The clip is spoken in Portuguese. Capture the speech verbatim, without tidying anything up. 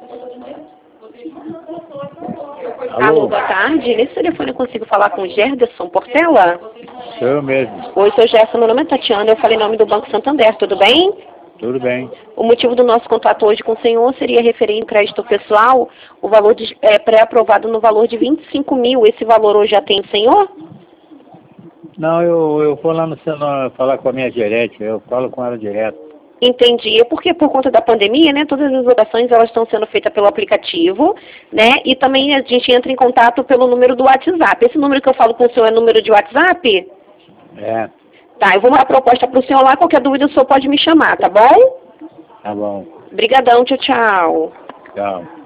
Alô, Alô, boa tarde. Nesse telefone eu consigo falar com o Gerderson Portela? Sou eu mesmo. Oi, seu Gerson, meu nome é Tatiana, eu falei em nome do Banco Santander, tudo bem? Tudo bem. O motivo do nosso contato hoje com o senhor seria referente ao crédito pessoal, o valor de, é, pré-aprovado no valor de vinte e cinco mil. Esse valor hoje já tem o senhor? Não, eu, eu vou lá no celular falar com a minha gerente, eu falo com ela direto. Entendi. É porque por conta da pandemia, né, todas as operações elas estão sendo feitas pelo aplicativo, né, e também a gente entra em contato pelo número do WhatsApp. Esse número que eu falo com o senhor é número de WhatsApp? É. Tá, eu vou mandar a proposta para o senhor lá, qualquer dúvida o senhor pode me chamar, tá bom? Tá bom. Obrigadão, tchau, tchau. Tchau.